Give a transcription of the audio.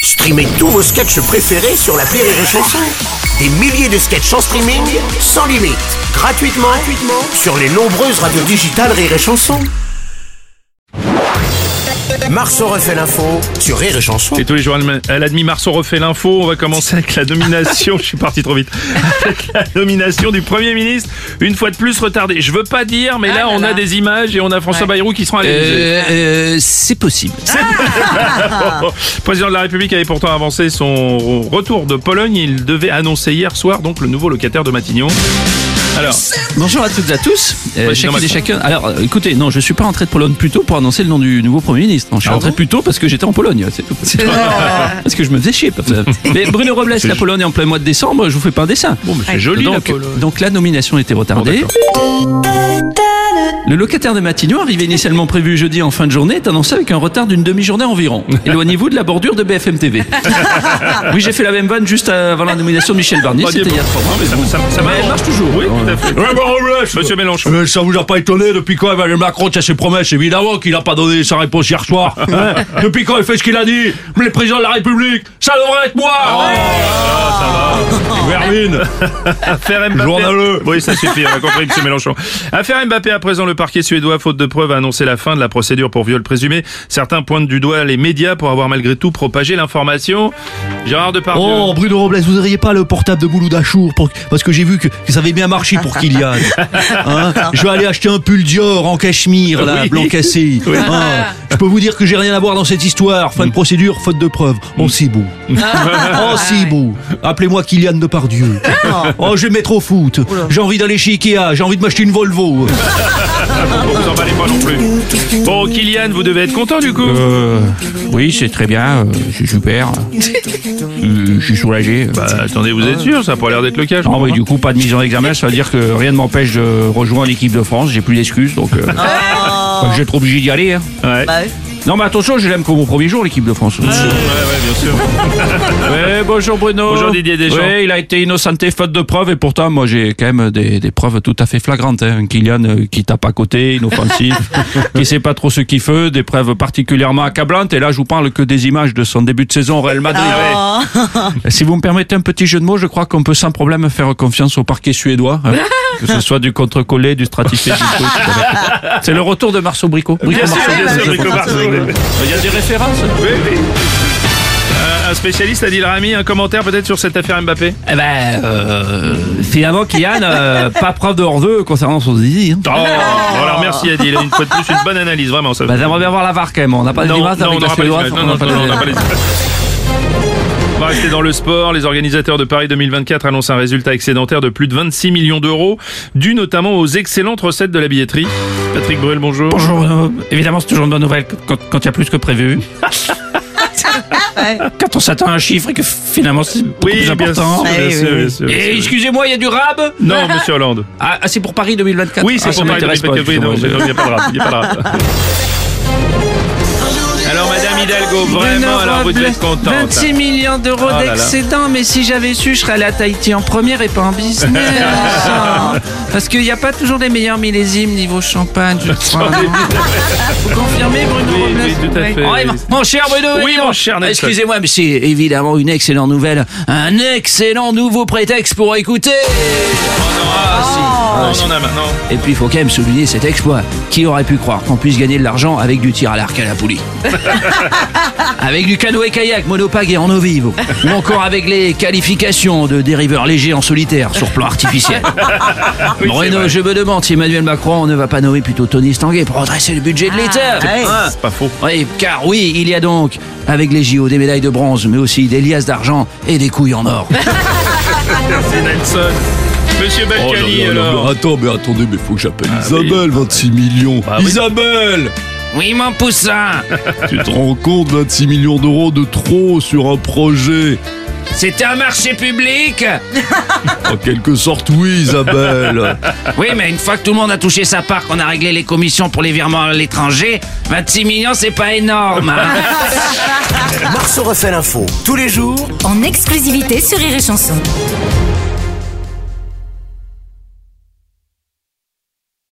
Streamez tous vos sketchs préférés sur l'appli Rire et Chanson. Des milliers de sketchs en streaming, sans limite, gratuitement sur les nombreuses radios digitales Rire et Chanson. Marceau refait l'info sur Rire et Chanson. Et tous les jours à la demi, Marceau refait l'info. On va commencer avec la nomination. Je suis parti trop vite. Avec la nomination du Premier ministre, une fois de plus retardée. Je veux pas dire, mais là, on a des images et on a François Bayrou qui sera à l'Élysée. C'est possible. Le président de la République avait pourtant avancé son retour de Pologne. Il devait annoncer hier soir donc le nouveau locataire de Matignon. Alors, bonjour à toutes et à tous. Chacun et chacun. Alors, écoutez, non, je suis pas rentré de Pologne plus tôt pour annoncer le nom du nouveau Premier ministre. Non, je suis rentré plus tôt parce que j'étais en Pologne, c'est tout. Parce que je me faisais chier. Mais Bruno Robles, la Pologne en plein mois de décembre, je vous fais pas un dessin. Bon, mais c'est joli. Donc la nomination était retardée. Le locataire de Matignon, arrivé initialement prévu jeudi en fin de journée, est annoncé avec un retard d'une demi-journée environ. Éloignez-vous de la bordure de BFM TV. Oui, j'ai fait la même vanne juste avant la nomination de Michel Barnier, c'était il y a 3 mois. Mais elle marche toujours, oui, tout à fait. Monsieur Mélenchon. Ça vous a pas étonné depuis quand Emmanuel Macron tient ses promesses? Évidemment qu'il n'a pas donné sa réponse hier soir. Depuis quand il fait ce qu'il a dit? Mais le président de la République, ça devrait être moi. Ça va. Vermine. Affaire Mbappé. Journaleux. Oui, ça suffit, on a compris, monsieur Mélenchon. Affaire Mbappé, à présent, le parquet suédois, faute de preuves, a annoncé la fin de la procédure pour viol présumé. Certains pointent du doigt les médias pour avoir malgré tout propagé l'information. Gérard Depardieu. Oh, Bruno Robles, vous n'auriez pas le portable de Mouloud Achour parce que j'ai vu que ça avait bien marché pour Kylian. Hein, je vais aller acheter un pull Dior en cachemire, là, blanc cassé. Oui. Hein, je peux vous dire que j'ai rien à voir dans cette histoire. Fin de procédure, faute de preuves. Oh, c'est beau. Oh, c'est beau. Appelez-moi Kylian Depardieu. Oh, je vais me mettre au foot. J'ai envie d'aller chez Ikea. J'ai envie de m'acheter une Volvo. Vous emballez pas non plus. Bon, Kylian, vous devez être content du coup. Oui, c'est très bien. C'est super. Je suis soulagé. Bah, attendez, vous êtes sûr? Ça a pas l'air d'être le cas. Ah oui, du coup, pas de mise en examen. Ça veut dire que rien ne m'empêche de rejoindre l'équipe de France. J'ai plus d'excuses, donc je vais être obligé d'y aller. Hein. Ouais. Non, mais attention, je l'aime comme au premier jour, l'équipe de France. Ouais, bien sûr. Ouais, bonjour Bruno. Bonjour Didier Deschamps. Oui, il a été innocenté faute de preuves et pourtant, moi, j'ai quand même des preuves tout à fait flagrantes. Hein. Un Kylian qui tape à côté, inoffensif, qui sait pas trop ce qu'il fait, des preuves particulièrement accablantes. Et là, je vous parle que des images de son début de saison au Real Madrid. Si vous me permettez un petit jeu de mots, je crois qu'on peut sans problème faire confiance au parquet suédois. Hein. Que ce soit du contre-collé, du stratifié, du tout. C'est le retour de Marceau Bricot. Bien sûr, Marceau. Il y a des références. Oui. Un spécialiste a dit le Rami, un commentaire peut-être sur cette affaire Mbappé. Finalement, Kylian, pas preuve de hors-deux concernant son zizi. Hein. Alors merci Adil, une fois de plus, une bonne analyse, vraiment. Ça. J'aimerais bien voir la VAR quand même, on n'a pas d'images avec la Suédoise. On n'a pas les images. On va rester dans le sport. Les organisateurs de Paris 2024 annoncent un résultat excédentaire de plus de 26 millions d'euros, dû notamment aux excellentes recettes de la billetterie. Patrick Bruel, bonjour. Bonjour. Évidemment, c'est toujours une bonne nouvelle quand il y a plus que prévu. Quand on s'attend à un chiffre et que finalement c'est beaucoup plus important. Bien sûr. Et excusez-moi, il y a du rab? Non, monsieur Hollande. Ah, c'est pour Paris 2024? Oui, c'est pour Paris 2024. Non, il n'y a pas de rab. Alors Madame Hidalgo, vraiment, alors vous êtes contente. 26 millions d'euros d'excédent, mais si j'avais su, je serais allé à Tahiti en première et pas en business. Parce qu'il n'y a pas toujours des meilleurs millésimes niveau champagne, je crois. Vous confirmez, Bruno Robles? Oui, tout à fait. Mon cher Bruno, oui, mon cher Nelson. Excusez-moi, mais c'est évidemment une excellente nouvelle. Un excellent nouveau prétexte pour écouter. On en a maintenant. Et puis il faut quand même souligner cet exploit. Qui aurait pu croire qu'on puisse gagner de l'argent avec du tir à l'arc à la poulie? Avec du canoë-kayak monopag et en eau vive, ou encore avec les qualifications de dériveurs légers en solitaire sur plan artificiel. Oui, Bruno, je me demande si Emmanuel Macron ne va pas nommer plutôt Tony Stanguet pour redresser le budget de l'État. C'est pas faux. Oui, car oui, il y a donc avec les JO des médailles de bronze, mais aussi des liasses d'argent et des couilles en or. Merci Nelson. Monsieur Balkany, alors. Attendez, mais faut que j'appelle Isabelle, 26 millions. Isabelle! Oui, mon poussin. Tu te rends compte, 26 millions d'euros de trop sur un projet? C'était un marché public. En quelque sorte, oui, Isabelle. Oui, mais une fois que tout le monde a touché sa part, qu'on a réglé les commissions pour les virements à l'étranger, 26 millions, c'est pas énorme. Marceau refait l'info tous les jours en exclusivité sur Rire et Chanson.